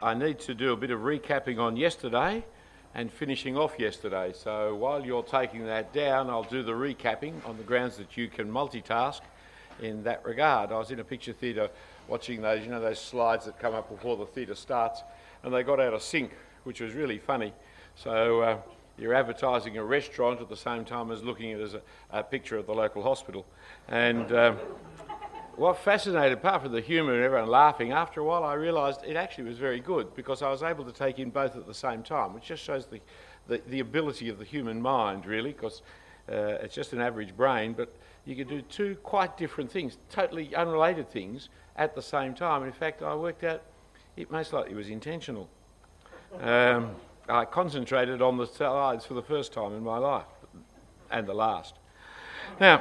I need to do a bit of recapping on yesterday and finishing off yesterday. So while you're taking that down, I'll do the recapping on the grounds that you can multitask in that regard. I was in a picture theatre watching those, those slides that come up before the theatre starts, and they got out of sync, which was really funny. So you're advertising a restaurant at the same time as looking at it as a picture of the local hospital. And what fascinated, apart from the humour and everyone laughing, after a while I realised it actually was very good because I was able to take in both at the same time, which just shows the ability of the human mind, really, because it's just an average brain, but you can do two quite different things, totally unrelated things, at the same time. And in fact, I worked out it most likely was intentional. I concentrated on the slides for the first time in my life, and the last. Now,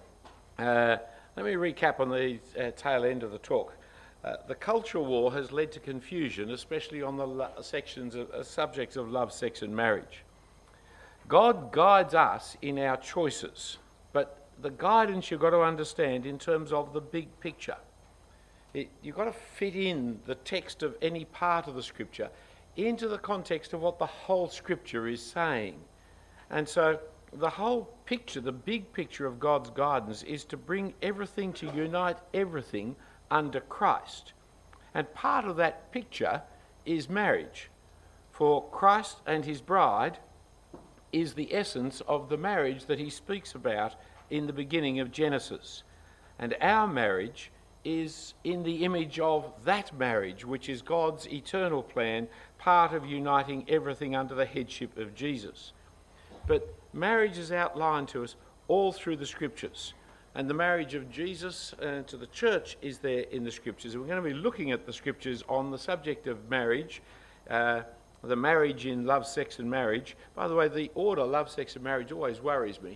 let me recap on the tail end of the talk. The cultural war has led to confusion, especially on the subjects of love, sex and marriage. God guides us in our choices, but the guidance you've got to understand in terms of the big picture. You've got to fit in the text of any part of the scripture into the context of what the whole scripture is saying. And so the whole picture, the big picture of God's guidance is to bring everything, to unite everything under Christ. And part of that picture is marriage. For Christ and his bride is the essence of the marriage that he speaks about in the beginning of Genesis. And our marriage is in the image of that marriage, which is God's eternal plan, part of uniting everything under the headship of Jesus. But marriage is outlined to us all through the scriptures, and the marriage of Jesus to the church is there in the scriptures. And we're going to be looking at the scriptures on the subject of marriage, the marriage in love, sex and marriage. By the way, the order love, sex and marriage always worries me.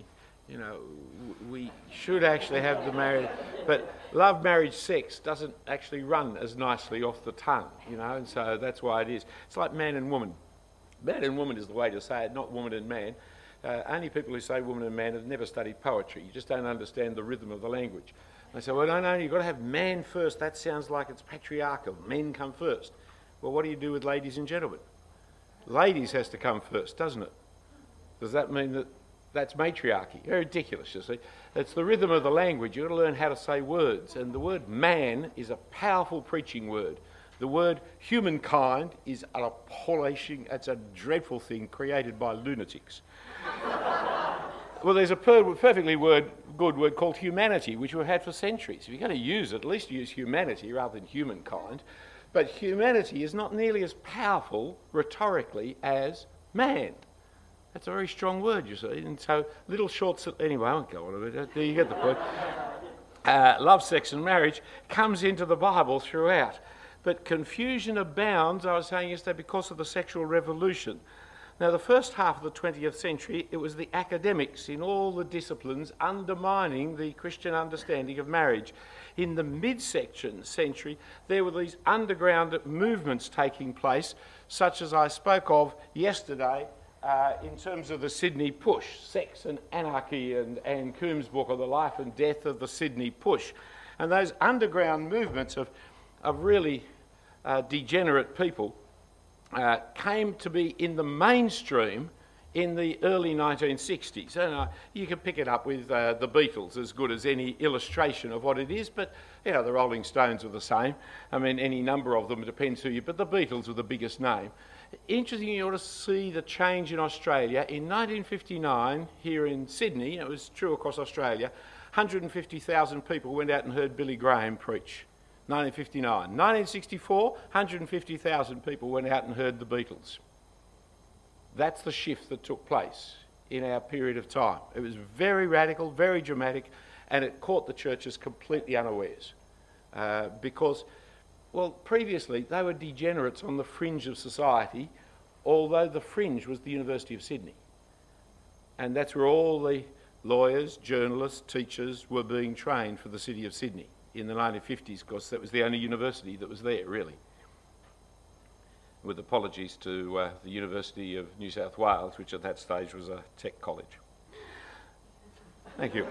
We should actually have the marriage, but love, marriage, sex doesn't actually run as nicely off the tongue, and so that's why it is. It's like man and woman. Man and woman is the way to say it, not woman and man. Only people who say woman and man have never studied poetry. You just don't understand the rhythm of the language. They say, well, no, you've got to have man first. That sounds like it's patriarchal. Men come first. Well, what do you do with ladies and gentlemen? Ladies has to come first, doesn't it? Does that mean that that's matriarchy? Very ridiculous, you see. It's the rhythm of the language. You've got to learn how to say words. And the word man is a powerful preaching word. The word humankind is an appalling, it's a dreadful thing created by lunatics. Well, there's a perfectly good word called humanity, which we've had for centuries. If you're going to use it, at least use humanity rather than humankind. But humanity is not nearly as powerful rhetorically as man. That's a very strong word, you see. And so little short... Anyway, I won't go on a bit. You get the point. Love, sex and marriage comes into the Bible throughout. But confusion abounds, I was saying yesterday, because of the sexual revolution. Now, the first half of the 20th century, it was the academics in all the disciplines undermining the Christian understanding of marriage. In the mid-century, there were these underground movements taking place, such as I spoke of yesterday in terms of the Sydney Push, Sex and Anarchy, and Anne Coombs' book on the life and death of the Sydney Push. And those underground movements of really degenerate people came to be in the mainstream in the early 1960s. And you can pick it up with the Beatles, as good as any illustration of what it is, but the Rolling Stones were the same. I mean, any number of them, it depends who you... But the Beatles were the biggest name. Interesting, you ought to see the change in Australia. In 1959, here in Sydney, it was true across Australia, 150,000 people went out and heard Billy Graham preach. 1959. 1964, 150,000 people went out and heard the Beatles. That's the shift that took place in our period of time. It was very radical, very dramatic, and it caught the churches completely unawares. Because, well, previously they were degenerates on the fringe of society, although the fringe was the University of Sydney. And that's where all the lawyers, journalists, teachers were being trained for the city of Sydney in the 1950s, because that was the only university that was there, really. With apologies to the University of New South Wales, which at that stage was a tech college. Thank you.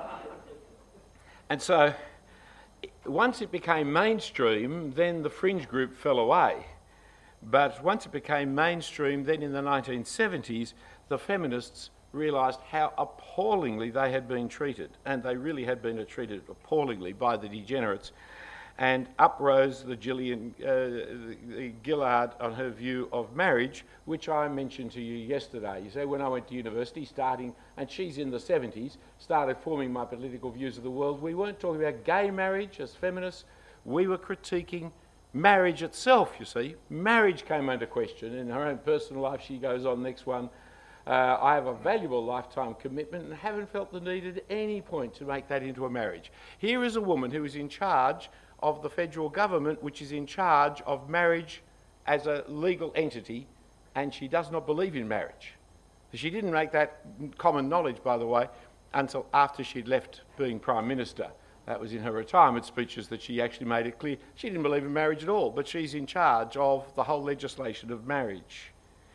And so, once it became mainstream, then the fringe group fell away. But once it became mainstream, then in the 1970s, the feminists realised how appallingly they had been treated, and they really had been treated appallingly by the degenerates. And up rose the Gillian Gillard on her view of marriage, which I mentioned to you yesterday. You see, when I went to university, and she's in the 70s, started forming my political views of the world, we weren't talking about gay marriage as feminists, we were critiquing marriage itself, you see. Marriage came under question. In her own personal life, she goes on, next one, I have a valuable lifetime commitment and haven't felt the need at any point to make that into a marriage. Here is a woman who is in charge of the federal government, which is in charge of marriage as a legal entity, and she does not believe in marriage. She didn't make that common knowledge, by the way, until after she'd left being Prime Minister. That was in her retirement speeches that she actually made it clear. She didn't believe in marriage at all, but she's in charge of the whole legislation of marriage.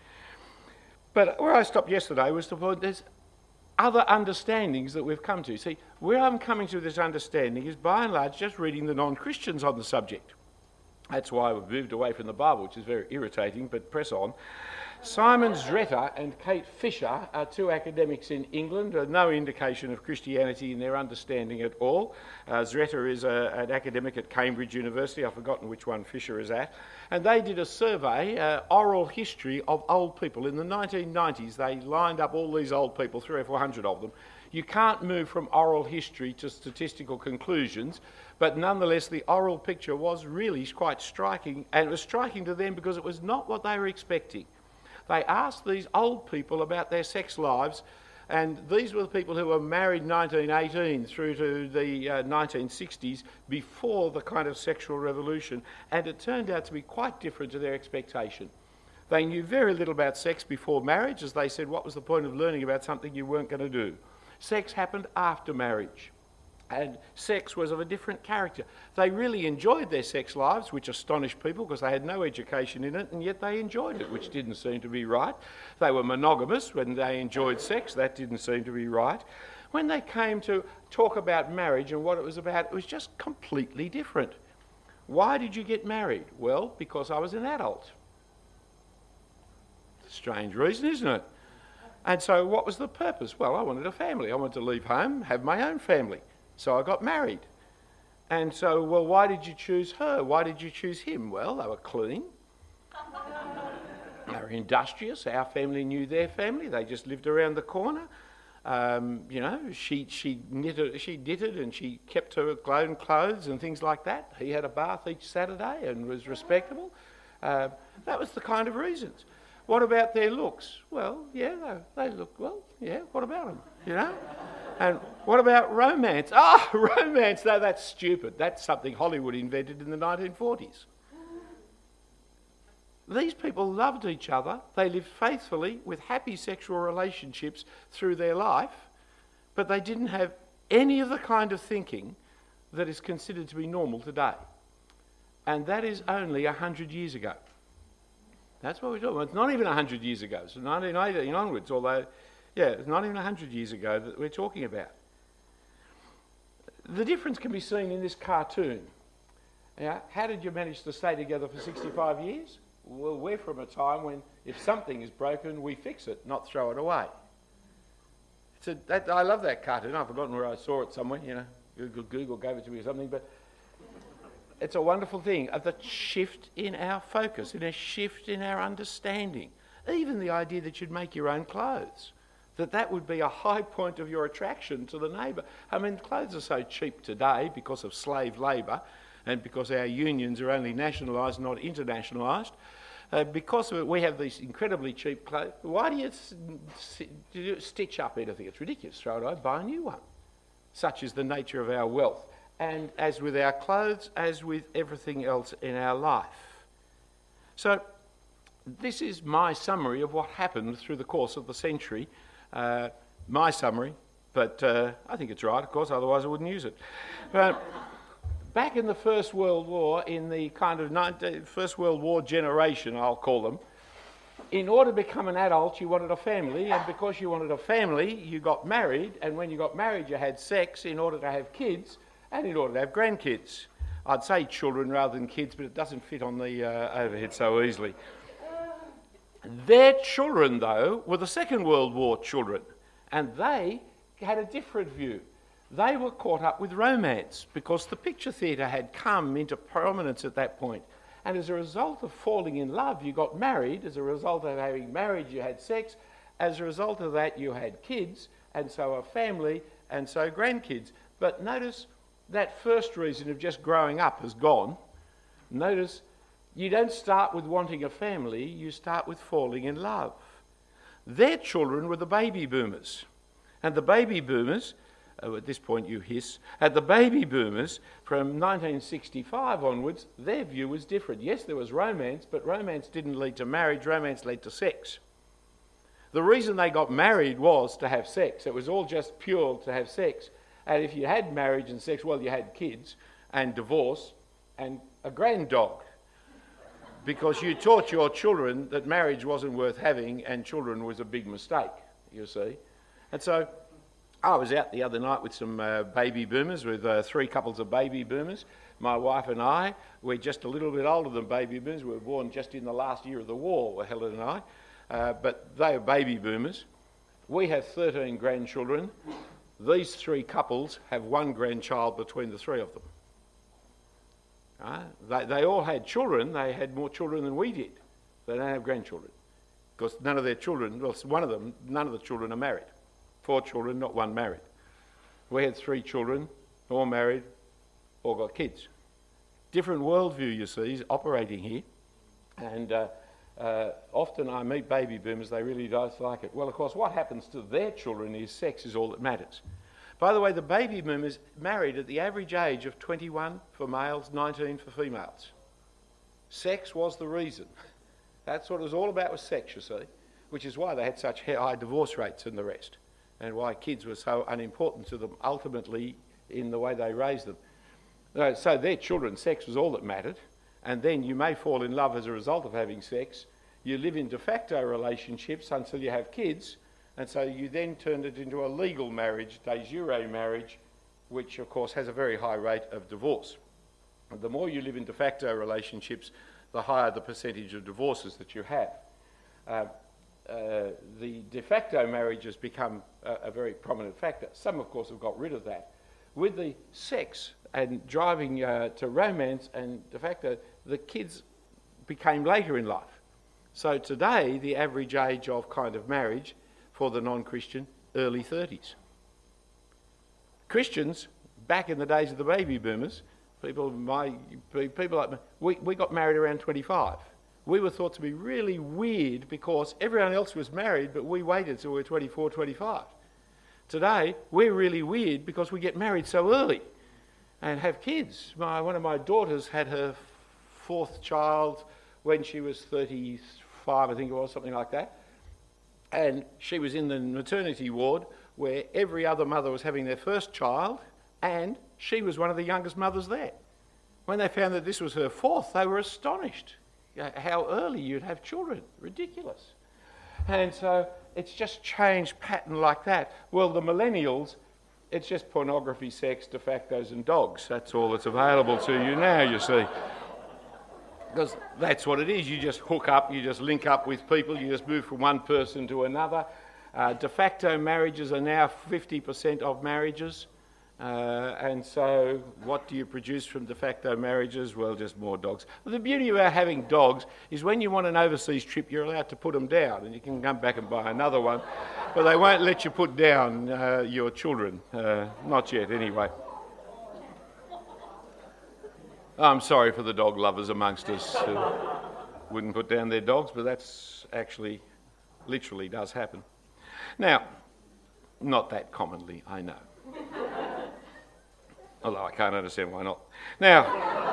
But where I stopped yesterday was the point there's other understandings that we've come to. See, where I'm coming to this understanding is by and large just reading the non-Christians on the subject. That's why we've moved away from the Bible, which is very irritating, but press on. Simon Zretter and Kate Fisher are two academics in England, no indication of Christianity in their understanding at all. Zretter is an academic at Cambridge University, I've forgotten which one Fisher is at, and they did a survey, oral history of old people. In the 1990s, they lined up all these old people, 300 or 400 of them. You can't move from oral history to statistical conclusions, but nonetheless the oral picture was really quite striking, and it was striking to them because it was not what they were expecting. They asked these old people about their sex lives, and these were the people who were married 1918 through to the 1960s, before the kind of sexual revolution, and it turned out to be quite different to their expectation. They knew very little about sex before marriage. As they said, what was the point of learning about something you weren't going to do? Sex happened after marriage, and sex was of a different character. They really enjoyed their sex lives, which astonished people because they had no education in it, and yet they enjoyed it, which didn't seem to be right. They were monogamous when they enjoyed sex. That didn't seem to be right. When they came to talk about marriage and what it was about, it was just completely different. Why did you get married? Well, because I was an adult. Strange reason, isn't it? And so what was the purpose? Well, I wanted a family. I wanted to leave home, have my own family. So I got married. And so, well, why did you choose her? Why did you choose him? Well, they were clean. They were industrious. Our family knew their family. They just lived around the corner. She knitted and she kept her own clothes and things like that. He had a bath each Saturday and was respectable. That was the kind of reasons. What about their looks? Well, yeah, they look well. Yeah, what about them? You know? And what about romance? Romance! No, that's stupid. That's something Hollywood invented in the 1940s. These people loved each other. They lived faithfully with happy sexual relationships through their life, but they didn't have any of the kind of thinking that is considered to be normal today. And that is only 100 years ago. That's what we're talking about. It's not even 100 years ago. It's 1918 onwards, although, it's not even 100 years ago that we're talking about. The difference can be seen in this cartoon. How did you manage to stay together for 65 years? Well, we're from a time when if something is broken, we fix it, not throw it away. I love that cartoon. I've forgotten where I saw it somewhere. Google gave it to me or something, but it's a wonderful thing, the shift in our focus, in a shift in our understanding. Even the idea that you'd make your own clothes, that would be a high point of your attraction to the neighbour. I mean, clothes are so cheap today because of slave labour and because our unions are only nationalised, not internationalised. Because of it, we have these incredibly cheap clothes. Why do you stitch up anything? It's ridiculous. Throw it away, buy a new one. Such is the nature of our wealth. And as with our clothes, as with everything else in our life. So this is my summary of what happened through the course of the century. My summary, but I think it's right, of course, otherwise I wouldn't use it. Back in the First World War, in the kind of First World War generation, I'll call them, in order to become an adult, you wanted a family, and because you wanted a family, you got married, and when you got married, you had sex in order to have kids, and in order to have grandkids. I'd say children rather than kids, but it doesn't fit on the overhead so easily. Their children, though, were the Second World War children, and they had a different view. They were caught up with romance because the picture theatre had come into prominence at that point. And as a result of falling in love, you got married. As a result of having marriage, you had sex. As a result of that, you had kids, and so a family, and so grandkids. But notice that first reason of just growing up has gone. Notice you don't start with wanting a family, you start with falling in love. Their children were the baby boomers. And the baby boomers, at this point you hiss, at the baby boomers from 1965 onwards, their view was different. Yes, there was romance, but romance didn't lead to marriage, romance led to sex. The reason they got married was to have sex. It was all just pure to have sex. And if you had marriage and sex, well, you had kids and divorce and a grand dog. Because you taught your children that marriage wasn't worth having and children was a big mistake, you see. And so I was out the other night with some baby boomers, with 3 couples of baby boomers. My wife and I, we're just a little bit older than baby boomers. We were born just in the last year of the war, Helen and I. But they are baby boomers. We have 13 grandchildren. These 3 couples have 1 grandchild between the 3 of them. They all had children. They had more children than we did. They don't have grandchildren. Because none of their children, well, one of them, none of the children are married. 4 children, not 1 married. We had 3 children, all married, all got kids. Different worldview, you see, is operating here. And often I meet baby boomers, they really don't like it. Well, of course, what happens to their children is sex is all that matters. By the way, the baby boomers married at the average age of 21 for males, 19 for females. Sex was the reason. That's what it was all about, was sex, you see, which is why they had such high divorce rates and the rest, and why kids were so unimportant to them ultimately in the way they raised them. So their children, sex was all that mattered. And then you may fall in love as a result of having sex. You live in de facto relationships until you have kids, and so you then turn it into a legal marriage, de jure marriage, which of course has a very high rate of divorce. And the more you live in de facto relationships, the higher the percentage of divorces that you have. The de facto marriage has become a very prominent factor. Some, of course, have got rid of that. With the sex and driving to romance and de facto, the kids became later in life. So today, the average age of kind of marriage for the non-Christian, early 30s. Christians, back in the days of the baby boomers, people like me, we got married around 25. We were thought to be really weird because everyone else was married, but we waited till we were 24, 25. Today, we're really weird because we get married so early and have kids. One of my daughters had her 4th child when she was 35, I think it was, something like that. And she was in the maternity ward where every other mother was having their first child, and she was one of the youngest mothers there. When they found that this was her 4th, they were astonished how early you'd have children. Ridiculous. And so it's just changed pattern like that. Well, the millennials, it's just pornography, sex, de factos and dogs. That's all that's available to you now, you see. Because that's what it is. You just hook up, you just link up with people, you just move from one person to another. De facto marriages are now 50% of marriages. And so what do you produce from de facto marriages? Well, just more dogs. The beauty about having dogs is when you want an overseas trip, you're allowed to put them down and you can come back and buy another one. But they won't let you put down your children. Not yet, anyway. I'm sorry for the dog lovers amongst us who wouldn't put down their dogs, but that's actually, literally does happen. Now, not that commonly, I know. Although I can't understand why not. Now,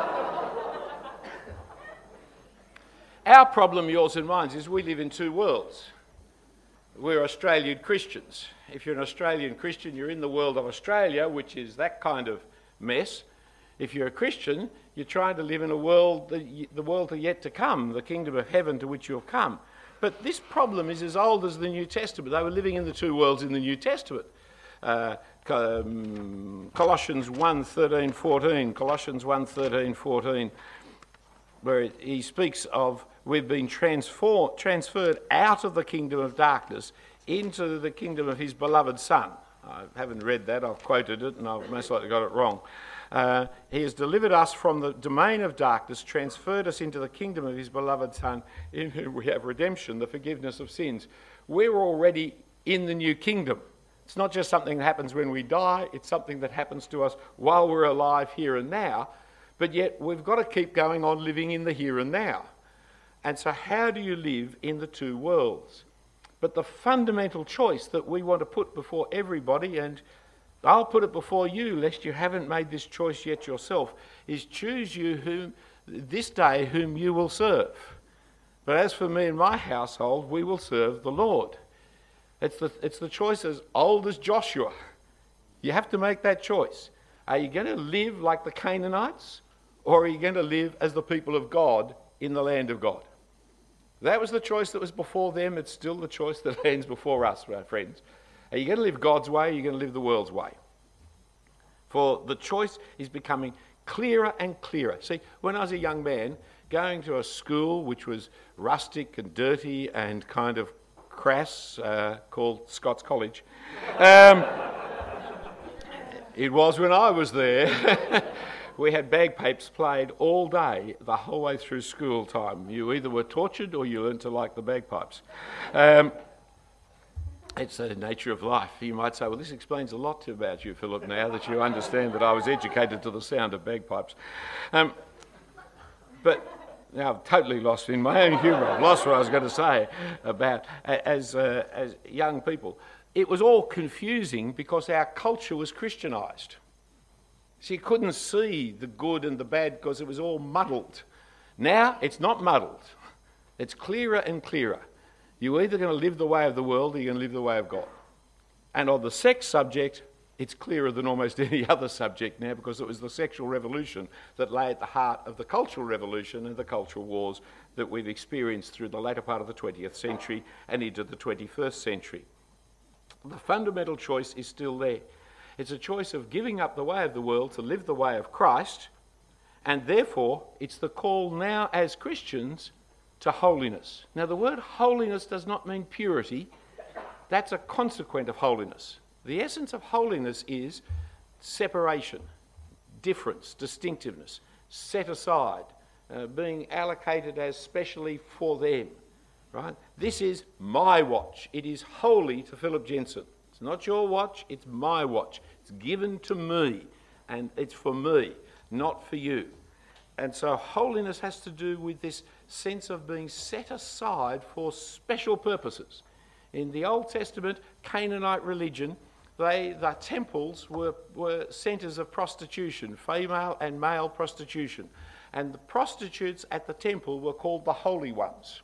our problem, yours and mine, is we live in 2 worlds. We're Australian Christians. If you're an Australian Christian, you're in the world of Australia, which is that kind of mess. If you're a Christian, you're trying to live in a world, the world yet to come, the kingdom of heaven to which you have come. But this problem is as old as the New Testament. They were living in the 2 worlds in the New Testament. Colossians 1:13-14. Colossians 1:13-14, where he speaks of we've been transferred out of the kingdom of darkness into the kingdom of his beloved Son. I haven't read that, I've quoted it and I've most likely got it wrong. He has delivered us from the domain of darkness, transferred us into the kingdom of his beloved Son, in whom we have redemption, the forgiveness of sins. We're already in the new kingdom. It's not just something that happens when we die, it's something that happens to us while we're alive here and now, but yet we've got to keep going on living in the here and now. And so how do you live in the two worlds? But the fundamental choice that we want to put before everybody, and I'll put it before you, lest you haven't made this choice yet yourself, is choose you this day whom you will serve. But as for me and my household, we will serve the Lord. It's the choice as old as Joshua. You have to make that choice. Are you going to live like the Canaanites, or are you going to live as the people of God in the land of God? That was the choice that was before them. It's still the choice that stands before us, my friends. Are you going to live God's way, or are you going to live the world's way? For the choice is becoming clearer and clearer. See, when I was a young man, going to a school which was rustic and dirty and kind of crass, called Scots College, it was when I was there. We had bagpipes played all day, the whole way through school time. You either were tortured or you learned to like the bagpipes. It's the nature of life. You might say, well, this explains a lot about you, Philip, now that you understand that I was educated to the sound of bagpipes. But now I've totally lost in my own humour. I've lost what I was going to say about as young people. It was all confusing because our culture was Christianised. So you couldn't see the good and the bad because it was all muddled. Now it's not muddled. It's clearer and clearer. You're either going to live the way of the world or you're going to live the way of God. And on the sex subject, it's clearer than almost any other subject now, because it was the sexual revolution that lay at the heart of the cultural revolution and the cultural wars that we've experienced through the latter part of the 20th century and into the 21st century. The fundamental choice is still there. It's a choice of giving up the way of the world to live the way of Christ, and therefore it's the call now as Christians to holiness. Now the word holiness does not mean purity. That's a consequent of holiness. The essence of holiness is separation, difference, distinctiveness, set aside, being allocated as specially for them. Right? This is my watch. It is holy to Philip Jensen. It's not your watch, it's my watch. It's given to me, and it's for me, not for you. And so holiness has to do with this sense of being set aside for special purposes. In the Old Testament Canaanite religion, the temples were centres of prostitution, female and male prostitution. And the prostitutes at the temple were called the holy ones.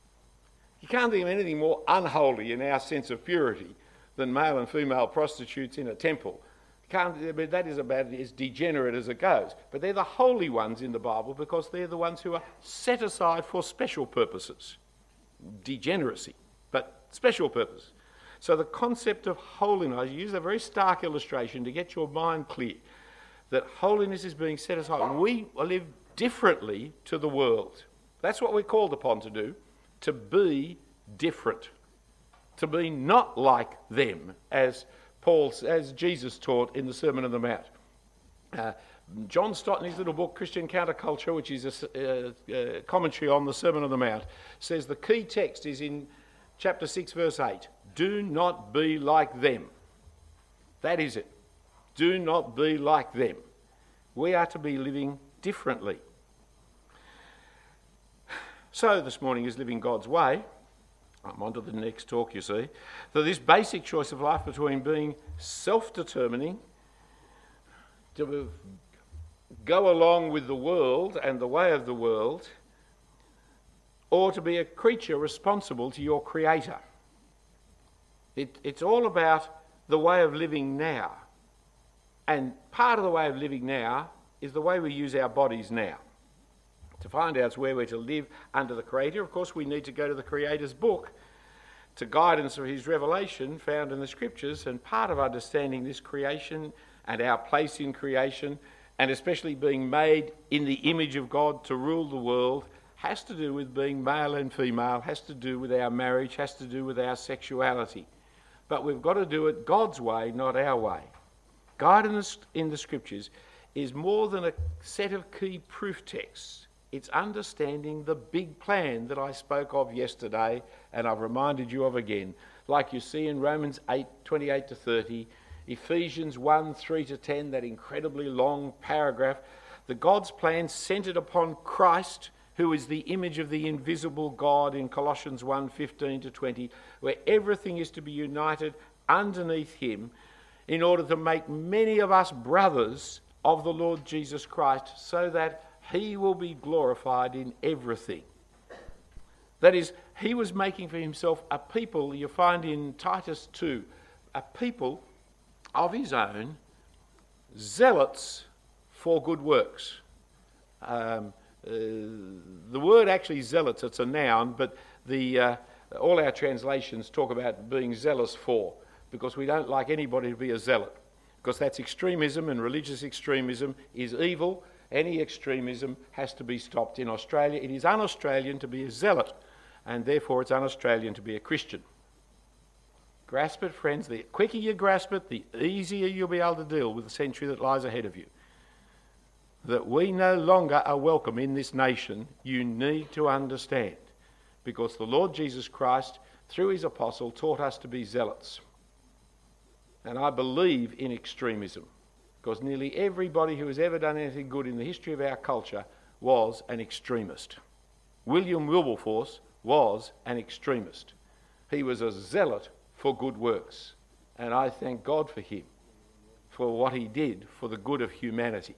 You can't think of anything more unholy in our sense of purity than male and female prostitutes in a temple. That is about as degenerate as it goes. But they're the holy ones in the Bible because they're the ones who are set aside for special purposes. Degeneracy, but special purpose. So the concept of holiness, I use a very stark illustration to get your mind clear, that holiness is being set aside. We live differently to the world. That's what we're called upon to do, to be different. To be not like them, as Jesus taught in the Sermon on the Mount. John Stott, in his little book, Christian Counterculture, which is a commentary on the Sermon on the Mount, says the key text is in chapter 6, verse 8. Do not be like them. That is it. Do not be like them. We are to be living differently. So this morning is living God's way. I'm on to the next talk, you see. So this basic choice of life between being self-determining, to go along with the world and the way of the world, or to be a creature responsible to your Creator. It's all about the way of living now. And part of the way of living now is the way we use our bodies now. To find out where we're to live under the Creator, of course, we need to go to the Creator's book to guidance of his revelation found in the scriptures, and part of understanding this creation and our place in creation, and especially being made in the image of God to rule the world, has to do with being male and female, has to do with our marriage, has to do with our sexuality. But we've got to do it God's way, not our way. Guidance in the scriptures is more than a set of key proof texts. It's understanding the big plan that I spoke of yesterday and I've reminded you of again, like you see in Romans 8:28 to 30, Ephesians 1:3 to 10, that incredibly long paragraph. The God's plan centred upon Christ, who is the image of the invisible God, in Colossians 1:15 to 20, where everything is to be united underneath him in order to make many of us brothers of the Lord Jesus Christ, so that he will be glorified in everything. That is, he was making for himself a people, you find in Titus 2, a people of his own, zealots for good works. The word actually zealots, it's a noun, but all our translations talk about being zealous for, because we don't like anybody to be a zealot, because that's extremism, and religious extremism is evil. Any extremism has to be stopped. In Australia, it is un-Australian to be a zealot, and therefore it's un-Australian to be a Christian. Grasp it, friends. The quicker you grasp it, the easier you'll be able to deal with the century that lies ahead of you. That we no longer are welcome in this nation, you need to understand, because the Lord Jesus Christ, through his apostle, taught us to be zealots. And I believe in extremism, because nearly everybody who has ever done anything good in the history of our culture was an extremist. William Wilberforce was an extremist. He was a zealot for good works, and I thank God for him, for what he did for the good of humanity.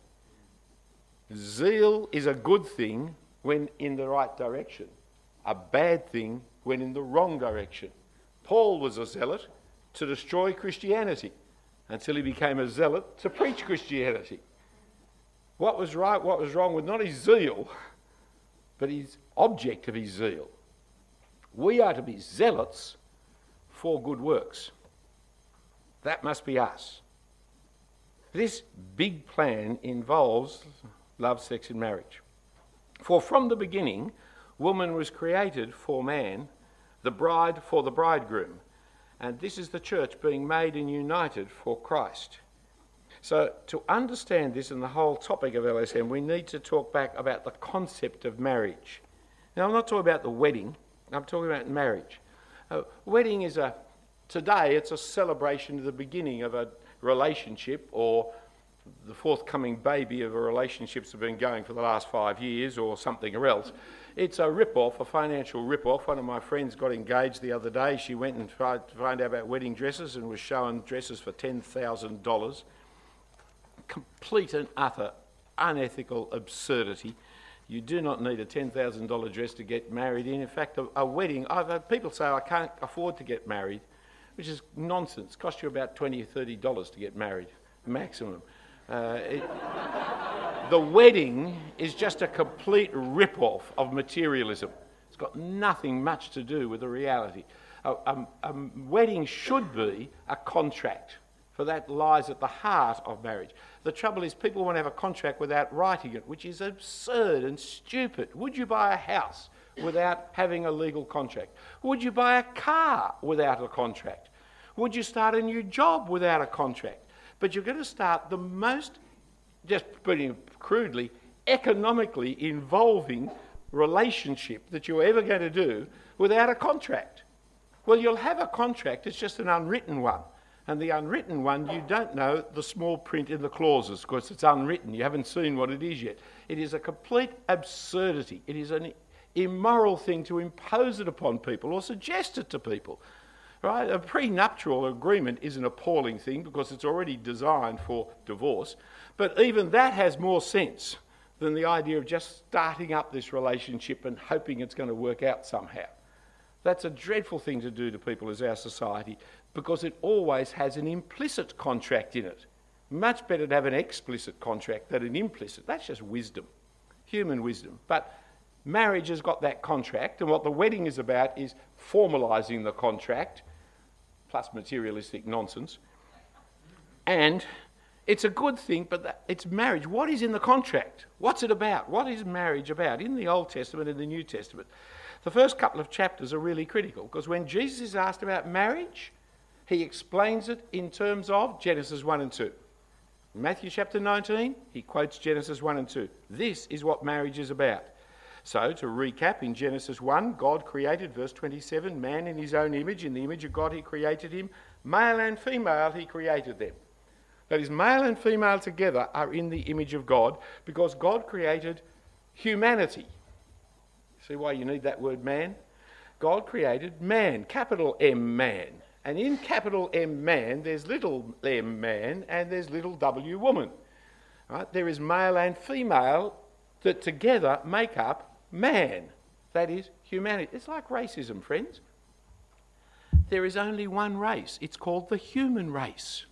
Zeal is a good thing when in the right direction, a bad thing when in the wrong direction. Paul was a zealot to destroy Christianity until he became a zealot to preach Christianity. What was right, what was wrong with not his zeal, but his object of his zeal. We are to be zealots for good works. That must be us. This big plan involves love, sex and marriage. For from the beginning, woman was created for man, the bride for the bridegroom. And this is the church being made and united for Christ. So to understand this and the whole topic of LSM, we need to talk back about the concept of marriage. Now, I'm not talking about the wedding, I'm talking about marriage. Wedding is today it's a celebration of the beginning of a relationship, or the forthcoming baby of a relationship that's been going for the last 5 years or something else. It's a rip-off, a financial rip-off. One of my friends got engaged the other day. She went and tried to find out about wedding dresses and was showing dresses for $10,000. Complete and utter unethical absurdity. You do not need a $10,000 dress to get married in. In fact, a wedding, I've had people say I can't afford to get married, which is nonsense. It costs you about $20 or $30 to get married, maximum. The wedding is just a complete rip-off of materialism. It's got nothing much to do with the reality. A wedding should be a contract, for that lies at the heart of marriage. The trouble is people want to have a contract without writing it, which is absurd and stupid. Would you buy a house without having a legal contract? Would you buy a car without a contract? Would you start a new job without a contract? But you're going to start the most, just putting it crudely, economically involving relationship that you're ever going to do without a contract. Well, you'll have a contract, it's just an unwritten one. And the unwritten one, you don't know the small print in the clauses because it's unwritten. You haven't seen what it is yet. It is a complete absurdity. It is an immoral thing to impose it upon people or suggest it to people. Right? A prenuptial agreement is an appalling thing because it's already designed for divorce. But even that has more sense than the idea of just starting up this relationship and hoping it's going to work out somehow. That's a dreadful thing to do to people as our society because it always has an implicit contract in it. Much better to have an explicit contract than an implicit. That's just wisdom, human wisdom. But Marriage has got that contract, and what the wedding is about is formalising the contract, plus materialistic nonsense. And it's a good thing, but it's marriage. What is in the contract? What's it about? What is marriage about? In the Old Testament and the New Testament, the first couple of chapters are really critical, because when Jesus is asked about marriage, he explains it in terms of Genesis 1 and 2. In Matthew chapter 19, he quotes Genesis 1 and 2. This is what marriage is about. So, to recap, in Genesis 1, God created, verse 27, man in his own image. In the image of God he created him. Male and female he created them. That is, male and female together are in the image of God, because God created humanity. See why you need that word man? God created man, capital M man. And in capital M man, there's little m man and there's little w woman. Right? There is male and female that together make up man. That is humanity. It's like racism, friends. There is only one race. It's called the human race.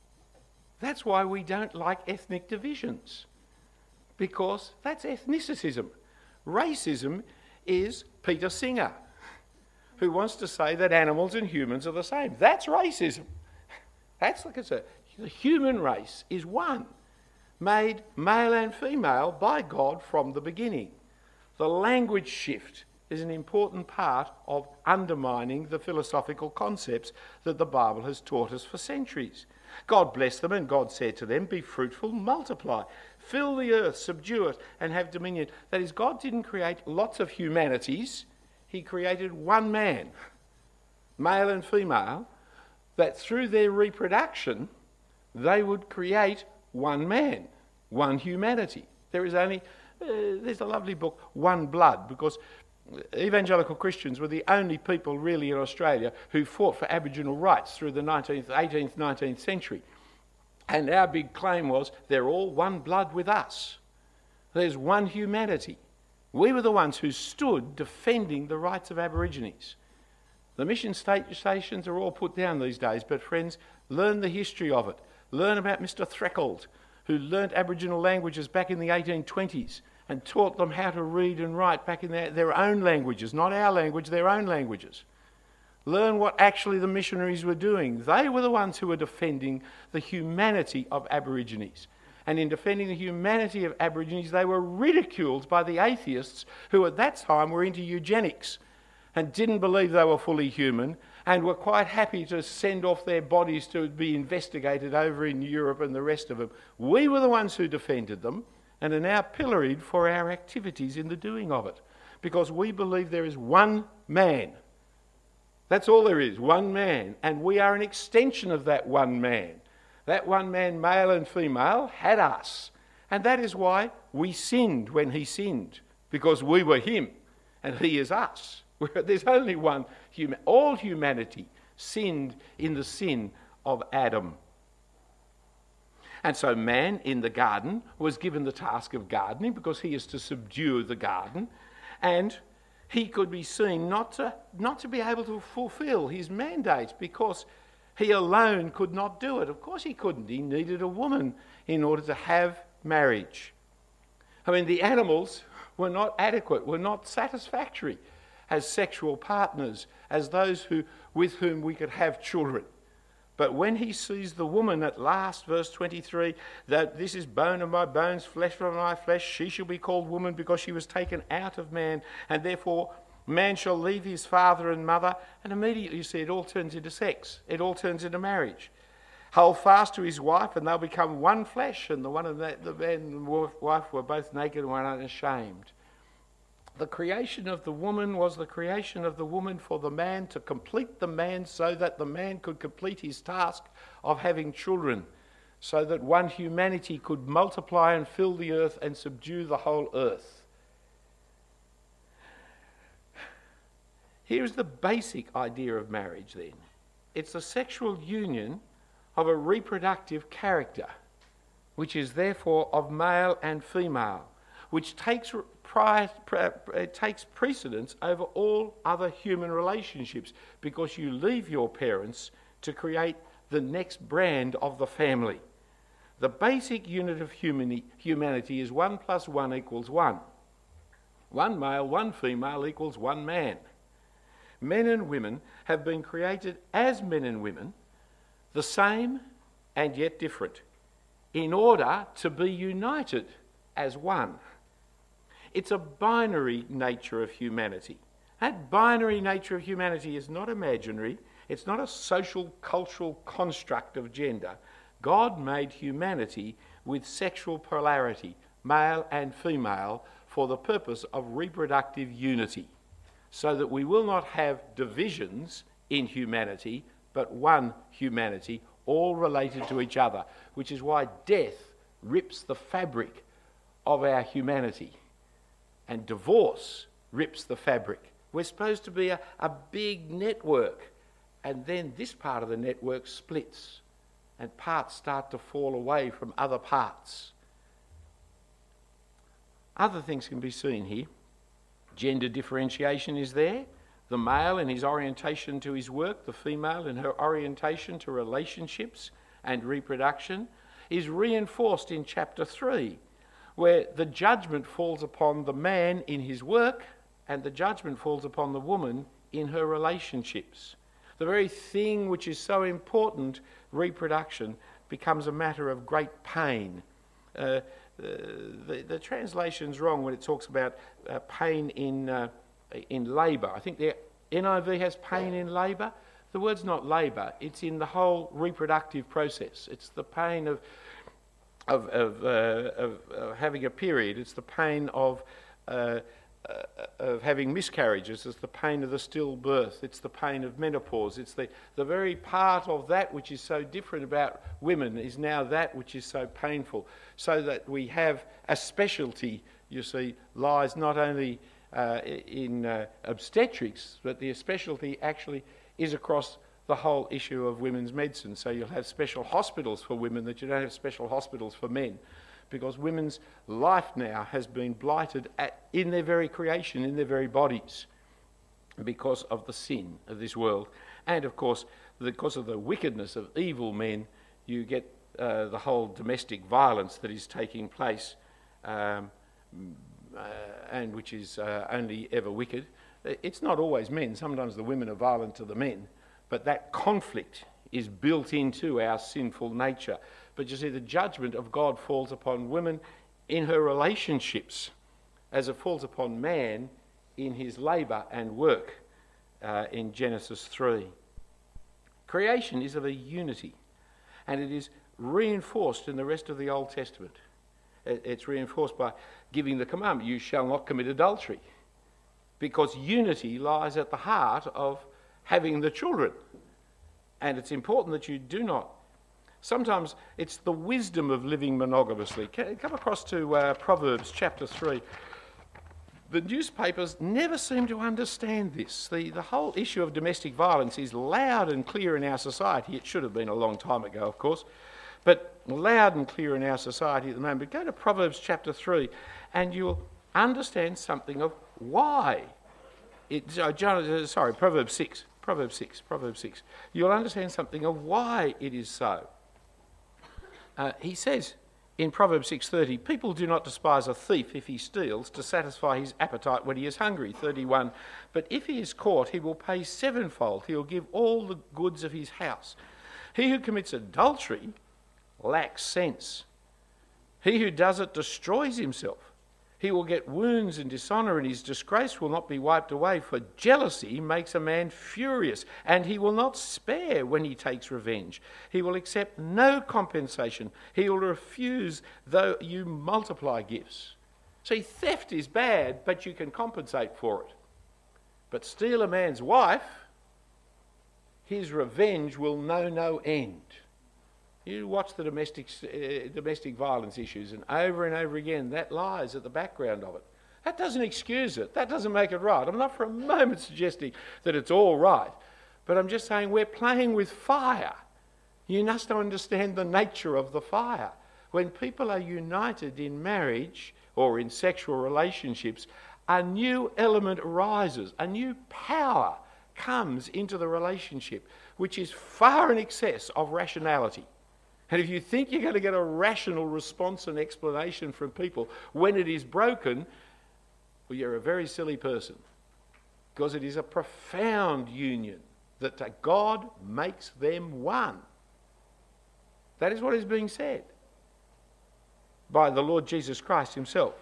That's why we don't like ethnic divisions, because that's ethnicism. Racism is Peter Singer, who wants to say that animals and humans are the same. That's racism. That's like it's the human race is one, made male and female by God from the beginning. The language shift is an important part of undermining the philosophical concepts that the Bible has taught us for centuries. God blessed them, and God said to them, be fruitful, multiply, fill the earth, subdue it, and have dominion. That is, God didn't create lots of humanities. He created one man, male and female, that through their reproduction, they would create one man, one humanity. There's a lovely book, One Blood, because evangelical Christians were the only people really in Australia who fought for Aboriginal rights through the 18th, 19th century. And our big claim was, they're all one blood with us. There's one humanity. We were the ones who stood defending the rights of Aborigines. The mission stations are all put down these days, but friends, learn the history of it. Learn about Mr. Threkold, who learnt Aboriginal languages back in the 1820s and taught them how to read and write back in their own languages, not our language, their own languages. Learn what actually the missionaries were doing. They were the ones who were defending the humanity of Aborigines. And in defending the humanity of Aborigines, they were ridiculed by the atheists who at that time were into eugenics and didn't believe they were fully human and were quite happy to send off their bodies to be investigated over in Europe and the rest of them. We were the ones who defended them and are now pilloried for our activities in the doing of it, because we believe there is one man. That's all there is, one man, and we are an extension of that one man. That one man, male and female, had us, and that is why we sinned when he sinned, because we were him and he is us. There's only one human. All humanity sinned in the sin of Adam. And so man in the garden was given the task of gardening, because he is to subdue the garden, and he could be seen not to be able to fulfill his mandate, because he alone could not do it. Of course he couldn't. He needed a woman in order to have marriage. I mean, the animals were not adequate, were not satisfactory as sexual partners, as those with whom we could have children. But when he sees the woman at last, verse 23, that this is bone of my bones, flesh of my flesh, she shall be called woman because she was taken out of man, and therefore man shall leave his father and mother, and immediately you see it all turns into sex. It all turns into marriage. Hold fast to his wife and they'll become one flesh, and the man and the wife were both naked and were unashamed. The creation of the woman was the creation of the woman for the man, to complete the man so that the man could complete his task of having children, so that one humanity could multiply and fill the earth and subdue the whole earth. Here's the basic idea of marriage then. It's the sexual union of a reproductive character, which is therefore of male and female, which takes precedence over all other human relationships, because you leave your parents to create the next brand of the family. The basic unit of humanity is 1 + 1 = 1. One male, one female equals one man. Men and women have been created as men and women, the same and yet different, in order to be united as one. It's a binary nature of humanity. That binary nature of humanity is not imaginary. It's not a social, cultural construct of gender. God made humanity with sexual polarity, male and female, for the purpose of reproductive unity, so that we will not have divisions in humanity, but one humanity, all related to each other, which is why death rips the fabric of our humanity and divorce rips the fabric. We're supposed to be a big network, and then this part of the network splits and parts start to fall away from other parts. Other things can be seen here. Gender differentiation is there. The male in his orientation to his work, the female in her orientation to relationships and reproduction, is reinforced in chapter 3, where the judgment falls upon the man in his work and the judgment falls upon the woman in her relationships. The very thing which is so important, reproduction, becomes a matter of great pain. The translation's wrong when it talks about pain in labour. I think the NIV has pain in labour. The word's not labour, it's in the whole reproductive process. It's the pain of having a period. It's the pain of having miscarriages. It's the pain of the stillbirth. It's the pain of menopause. It's the very part of that which is so different about women is now that which is so painful. So that we have a specialty, you see, lies not only in obstetrics, but the specialty actually is across the whole issue of women's medicine. So you'll have special hospitals for women that you don't have special hospitals for men, because women's life now has been blighted in their very creation, in their very bodies, because of the sin of this world. And of course, because of the wickedness of evil men, you get the whole domestic violence that is taking place, and which is only ever wicked. It's not always men. Sometimes the women are violent to the men, but that conflict is built into our sinful nature. But you see, the judgment of God falls upon women in her relationships as it falls upon man in his labour and work in Genesis 3. Creation is of a unity, and it is reinforced in the rest of the Old Testament. It's reinforced by giving the commandment, you shall not commit adultery, because unity lies at the heart of having the children. And it's important that you do not. Sometimes it's the wisdom of living monogamously. Come across to Proverbs chapter 3. The newspapers never seem to understand this. The whole issue of domestic violence is loud and clear in our society. It should have been a long time ago, of course, but loud and clear in our society at the moment. But go to Proverbs chapter 3 and you'll understand something of why. Proverbs 6. Proverbs 6. You'll understand something of why it is so. He says in Proverbs 6:30, people do not despise a thief if he steals to satisfy his appetite when he is hungry. 31, but if he is caught, he will pay sevenfold. He will give all the goods of his house. He who commits adultery lacks sense. He who does it destroys himself. He will get wounds and dishonour, and his disgrace will not be wiped away, for jealousy makes a man furious, and he will not spare when he takes revenge. He will accept no compensation. He will refuse though you multiply gifts. See, theft is bad, but you can compensate for it. But steal a man's wife, his revenge will know no end. You watch the domestic violence issues, and over again, that lies at the background of it. That doesn't excuse it. That doesn't make it right. I'm not for a moment suggesting that it's all right, but I'm just saying we're playing with fire. You must understand the nature of the fire. When people are united in marriage or in sexual relationships, a new element arises, a new power comes into the relationship, which is far in excess of rationality. And if you think you're going to get a rational response and explanation from people when it is broken, well, you're a very silly person, because it is a profound union that God makes them one. That is what is being said by the Lord Jesus Christ himself.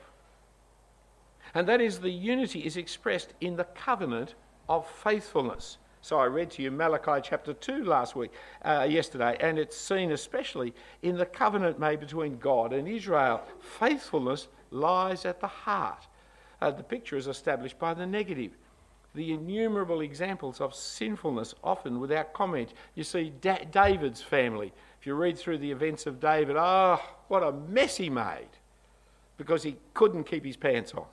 And that is, the unity is expressed in the covenant of faithfulness. So I read to you Malachi chapter 2 yesterday, and it's seen especially in the covenant made between God and Israel. Faithfulness lies at the heart. The picture is established by the negative. The innumerable examples of sinfulness, often without comment. You see David's family. If you read through the events of David, what a mess he made, because he couldn't keep his pants on.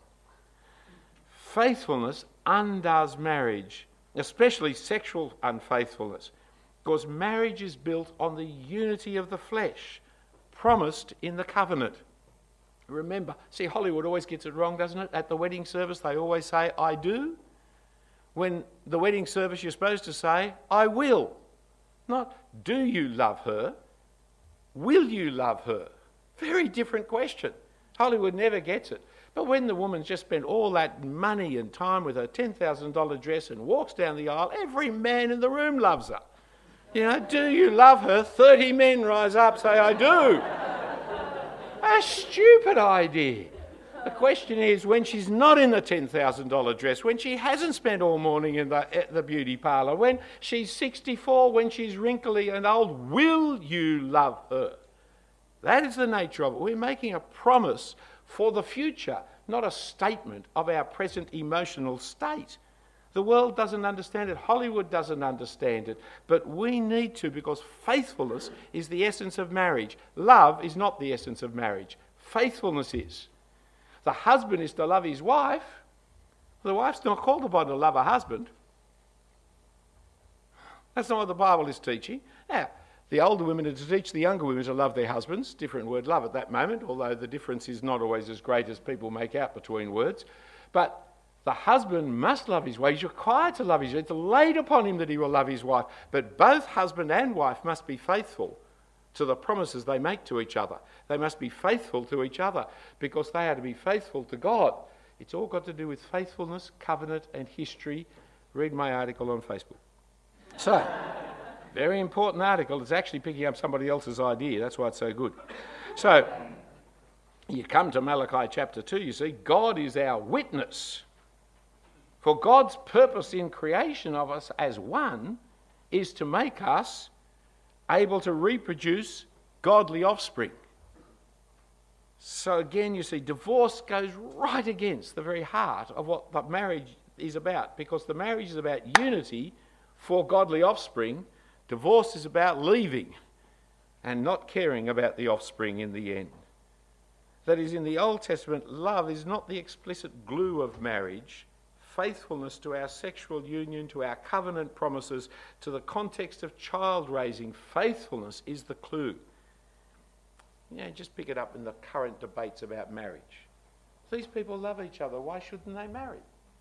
Faithfulness undoes marriage, especially sexual unfaithfulness, because marriage is built on the unity of the flesh, promised in the covenant. Remember, see, Hollywood always gets it wrong, doesn't it? At the wedding service, they always say, I do. When the wedding service, you're supposed to say, I will. Not, do you love her? Will you love her? Very different question. Hollywood never gets it. But when the woman's just spent all that money and time with her $10,000 dress and walks down the aisle, every man in the room loves her. You know, do you love her? 30 men rise up, say, I do. A stupid idea. The question is, when she's not in the $10,000 dress, when she hasn't spent all morning in the beauty parlour, when she's 64, when she's wrinkly and old, will you love her? That is the nature of it. We're making a promise for the future, not a statement of our present emotional state. The world doesn't understand it. Hollywood doesn't understand it. But we need to, because faithfulness is the essence of marriage. Love is not the essence of marriage. Faithfulness is. The husband is to love his wife. The wife's not called upon to love her husband. That's not what the Bible is teaching. Now, the older women are to teach the younger women to love their husbands. Different word love at that moment, although the difference is not always as great as people make out between words. But the husband must love his wife. He's required to love his wife. It's laid upon him that he will love his wife. But both husband and wife must be faithful to the promises they make to each other. They must be faithful to each other because they are to be faithful to God. It's all got to do with faithfulness, covenant and history. Read my article on Facebook. So, very important article. It's actually picking up somebody else's idea. That's why it's so good. So, you come to Malachi chapter 2, you see, God is our witness. For God's purpose in creation of us as one is to make us able to reproduce godly offspring. So again, you see, divorce goes right against the very heart of what the marriage is about, because the marriage is about unity for godly offspring. Divorce is about leaving and not caring about the offspring in the end. That is, in the Old Testament, love is not the explicit glue of marriage. Faithfulness to our sexual union, to our covenant promises, to the context of child raising, faithfulness is the clue. Yeah, just pick it up in the current debates about marriage. If these people love each other, why shouldn't they marry?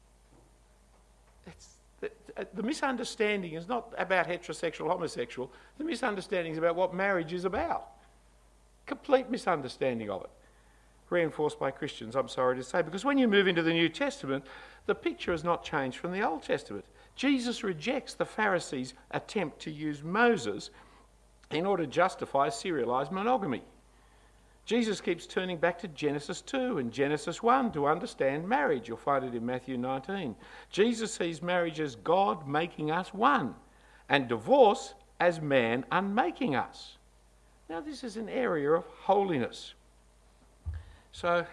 The misunderstanding is not about heterosexual, homosexual. The misunderstanding is about what marriage is about. Complete misunderstanding of it. Reinforced by Christians, I'm sorry to say, because when you move into the New Testament, the picture has not changed from the Old Testament. Jesus rejects the Pharisees' attempt to use Moses in order to justify serialised monogamy. Jesus keeps turning back to Genesis 2 and Genesis 1 to understand marriage. You'll find it in Matthew 19. Jesus sees marriage as God making us one, and divorce as man unmaking us. Now, this is an area of holiness. So,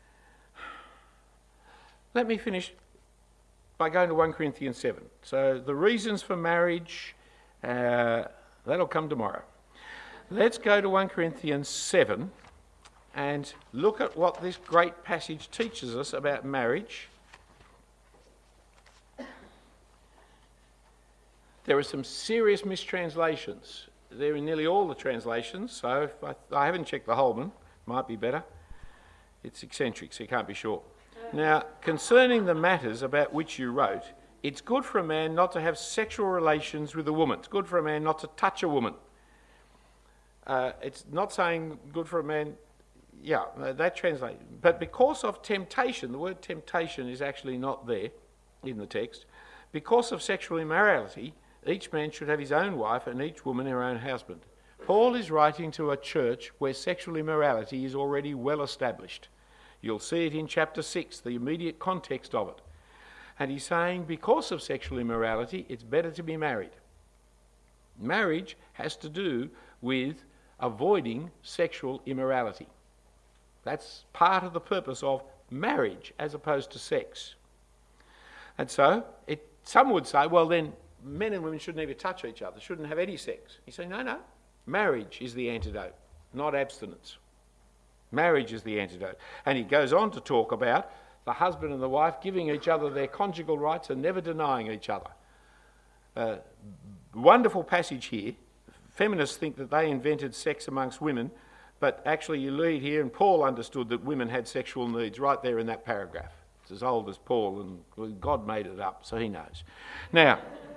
let me finish by going to 1 Corinthians 7. So, the reasons for marriage, that'll come tomorrow. Let's go to 1 Corinthians 7 and look at what this great passage teaches us about marriage. There are some serious mistranslations. They're in nearly all the translations, so if I haven't checked the Holman, might be better. It's eccentric, so you can't be sure. Now, concerning the matters about which you wrote, it's good for a man not to have sexual relations with a woman. It's good for a man not to touch a woman. It's not saying good for a man, that translates. But because of temptation, the word temptation is actually not there in the text. Because of sexual immorality, each man should have his own wife and each woman her own husband. Paul is writing to a church where sexual immorality is already well established. You'll see it in chapter 6, the immediate context of it. And he's saying because of sexual immorality, it's better to be married. Marriage has to do with avoiding sexual immorality. That's part of the purpose of marriage as opposed to sex. And so some would say, well then men and women shouldn't even touch each other, shouldn't have any sex. You say, no, marriage is the antidote, not abstinence. Marriage is the antidote. And he goes on to talk about the husband and the wife giving each other their conjugal rights and never denying each other. Wonderful passage here. Feminists think that they invented sex amongst women, but actually you read here, and Paul understood that women had sexual needs right there in that paragraph. It's as old as Paul, and God made it up, so he knows. Now,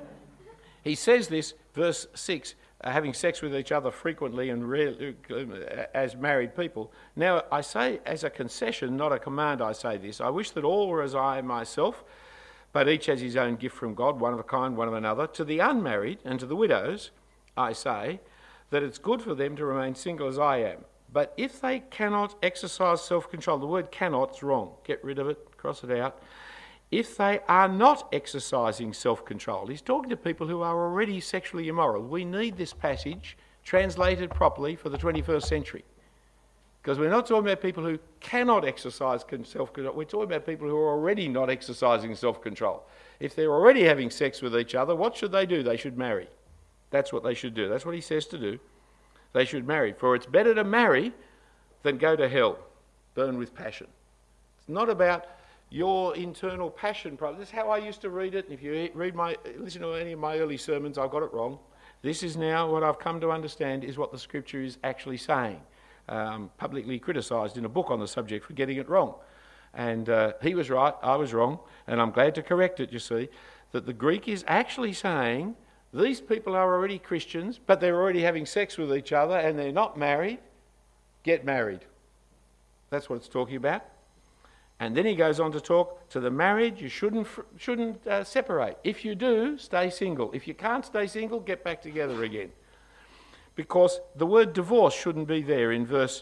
he says this, verse 6, having sex with each other frequently and rarely, as married people. Now, I say as a concession, not a command, I say this. I wish that all were as I am myself, but each has his own gift from God, one of a kind, one of another. To the unmarried and to the widows, I say that it's good for them to remain single as I am. But if they cannot exercise self-control, the word cannot is wrong. Get rid of it, cross it out. If they are not exercising self-control, he's talking to people who are already sexually immoral. We need this passage translated properly for the 21st century. Because we're not talking about people who cannot exercise self-control. We're talking about people who are already not exercising self-control. If they're already having sex with each other, what should they do? They should marry. That's what they should do. That's what he says to do. They should marry. For it's better to marry than go to hell, burn with passion. It's not about your internal passion problem. This is how I used to read it. If you listen to any of my early sermons, I've got it wrong. This is now what I've come to understand is what the scripture is actually saying. Publicly criticised in a book on the subject for getting it wrong. And he was right, I was wrong, and I'm glad to correct it, you see, that the Greek is actually saying these people are already Christians, but they're already having sex with each other and they're not married. Get married. That's what it's talking about. And then he goes on to talk to the married, you shouldn't separate. If you do, stay single. If you can't stay single, get back together again. Because the word divorce shouldn't be there in verse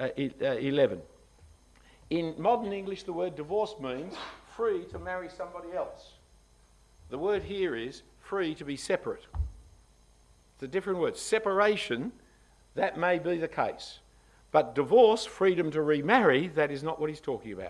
11. In modern English, the word divorce means free to marry somebody else. The word here is free to be separate. It's a different word. Separation, that may be the case. But divorce, freedom to remarry, that is not what he's talking about.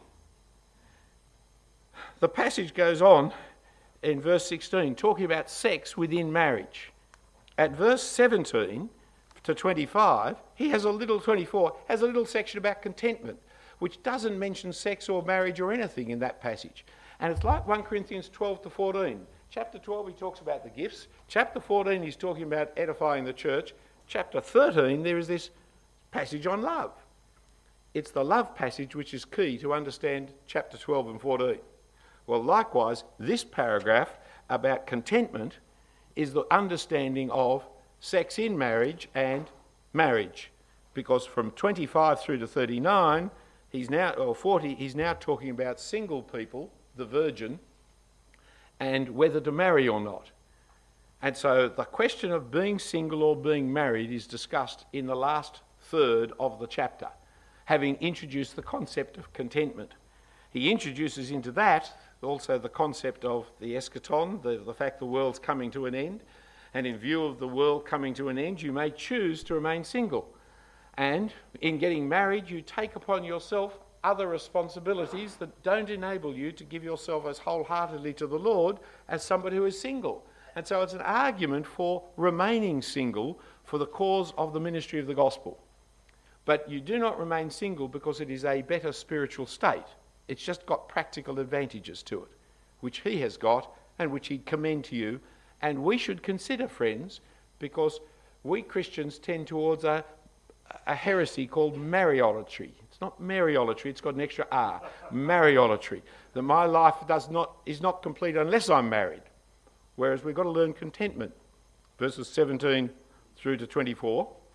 The passage goes on in verse 16, talking about sex within marriage. At verse 17 to 25, he has a little section about contentment, which doesn't mention sex or marriage or anything in that passage. And it's like 1 Corinthians 12 to 14. Chapter 12, he talks about the gifts. Chapter 14, he's talking about edifying the church. Chapter 13, there is this passage on love. It's the love passage which is key to understand chapter 12 and 14. Well, likewise, this paragraph about contentment is the understanding of sex in marriage and marriage. Because from 25 through to 39, he's now talking about single people, the virgin, and whether to marry or not. And so the question of being single or being married is discussed in the last third of the chapter, having introduced the concept of contentment. He introduces into that also the concept of the eschaton, the fact the world's coming to an end, and in view of the world coming to an end, you may choose to remain single. And in getting married, you take upon yourself other responsibilities that don't enable you to give yourself as wholeheartedly to the Lord as somebody who is single. And so it's an argument for remaining single for the cause of the ministry of the gospel. But you do not remain single because it is a better spiritual state. It's just got practical advantages to it, which he has got and which he'd commend to you. And we should consider, friends, because we Christians tend towards a heresy called Mariolatry. It's not Mariolatry, it's got an extra R. Mariolatry. That my life is not complete unless I'm married. Whereas we've got to learn contentment. Verses 17 through to 24.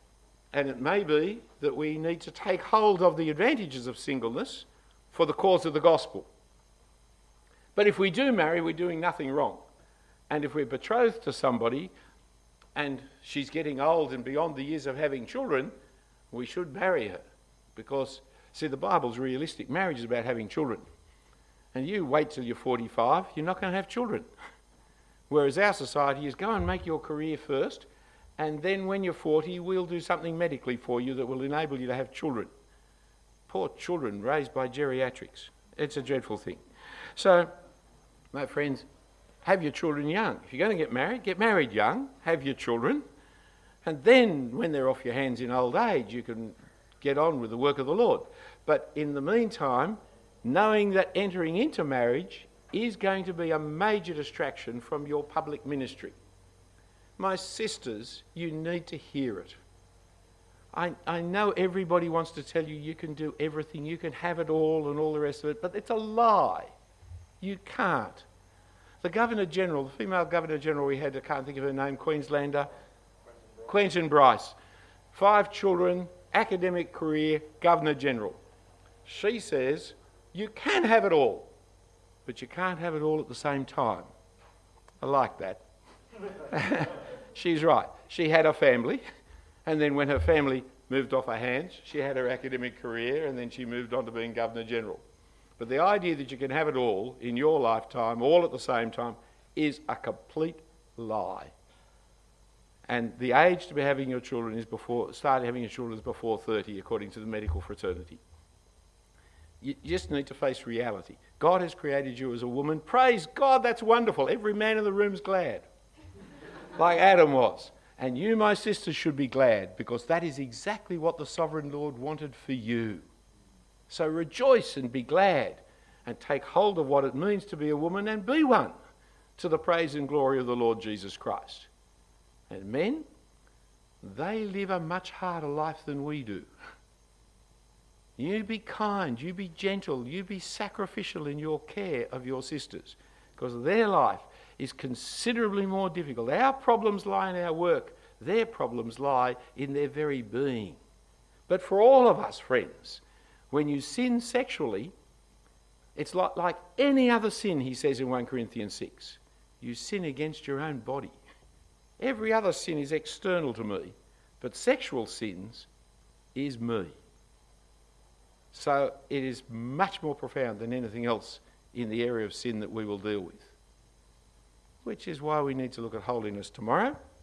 And it may be that we need to take hold of the advantages of singleness for the cause of the gospel. But if we do marry, we're doing nothing wrong. And if we're betrothed to somebody and she's getting old and beyond the years of having children, we should marry her. Because, see, the Bible's realistic. Marriage is about having children. And you wait till you're 45, you're not going to have children. Whereas our society is go and make your career first, and then when you're 40, we'll do something medically for you that will enable you to have children. Poor children raised by geriatrics. It's a dreadful thing. So, my friends, have your children young. If you're going to get married young, have your children, and then when they're off your hands in old age, you can get on with the work of the Lord. But in the meantime, knowing that entering into marriage is going to be a major distraction from your public ministry. My sisters, you need to hear it. I know everybody wants to tell you you can do everything, you can have it all and all the rest of it, but it's a lie. You can't. The Governor-General, the female Governor-General we had, I can't think of her name, Queenslander, Quentin Bryce, 5 children, academic career, Governor-General. She says, you can have it all, but you can't have it all at the same time. I like that. She's right. She had a family, and then when her family moved off her hands, she had her academic career, and then she moved on to being Governor-General. But the idea that you can have it all in your lifetime, all at the same time, is a complete lie. And the age to be having your children is before 30, according to the medical fraternity. You just need to face reality. God has created you as a woman. Praise God, that's wonderful. Every man in the room is glad, like Adam was. And you, my sisters, should be glad, because that is exactly what the sovereign Lord wanted for you. So rejoice and be glad, and take hold of what it means to be a woman and be one, to the praise and glory of the Lord Jesus Christ. And men, they live a much harder life than we do. You be kind, you be gentle, you be sacrificial in your care of your sisters, because their life is considerably more difficult. Our problems lie in our work, their problems lie in their very being. But for all of us, friends, when you sin sexually, it's like any other sin, he says in 1 Corinthians 6. You sin against your own body. Every other sin is external to me, but sexual sins is me. So it is much more profound than anything else in the area of sin that we will deal with. Which is why we need to look at holiness tomorrow.